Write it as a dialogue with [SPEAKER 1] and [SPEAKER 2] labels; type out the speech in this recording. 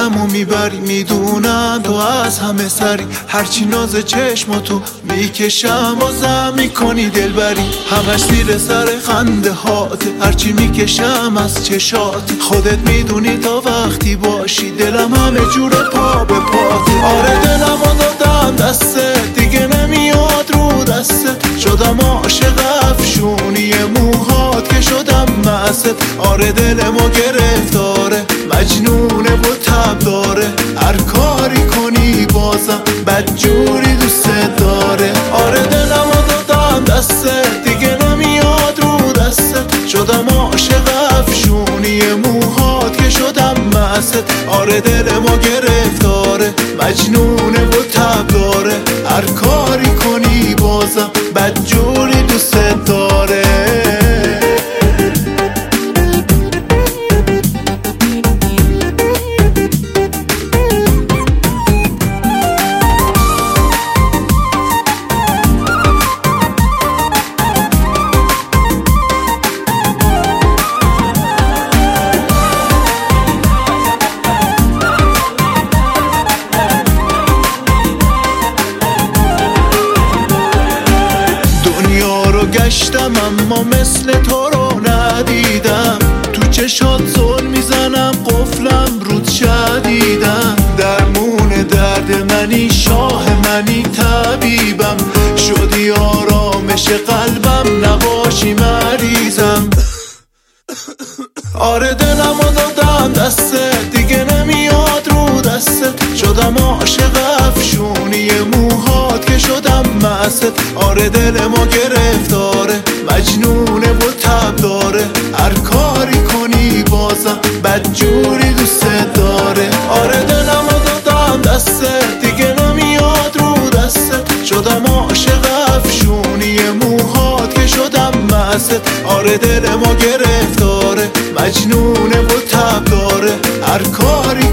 [SPEAKER 1] دلمو میبری، میدونم تو از همه سری، هرچی ناز چشماتو میکشم بازم میکنی دلبری. همش زیر سر خنده هاته، هرچی میکشم از چشات، خودت میدونی تا وقتی باشی دلم همه جوره پا به پاته. آره دلمو دادم دستت، دیگه نمیاد رو دستت، شدم عاشق افشونی موهات که شدم مست. آره دلمو گرفتاره، مجنونه و تب داره، هر کاری کنی بازم بدجوری دوست داره. آره دلمو دادم دستت، دیگه نمیاد رو دستت، شدم عاشق افشونی موهات که شدم مست. آره دلمو گرفتاره، مجنونه و تب داره، هر کاری کنی بازم بدجوری دوست داره. گشتم اما مثل تو رو ندیدم، تو چشات زل میزنم قفلم رود شدیدم. درمون درد منی، شاه منی، طبیبم شدی آرامش قلبم، نباشی مریضم. آره دلمو دادم دستت، دیگه نمیاد رو دستت، شدم عاشق افشونی موهات که شدم مست. آره دلمو گرفتاره، مجنونه و تب داره، هر کاری کنی بازم بدجوری دوست داره. آره دلمو دادم دستت، دیگه نمیاد رو دستت، شدم عاشق افشونی موهات که شدم مست. آره دلمو گرفتاره، مجنونه و تب داره، هر کاری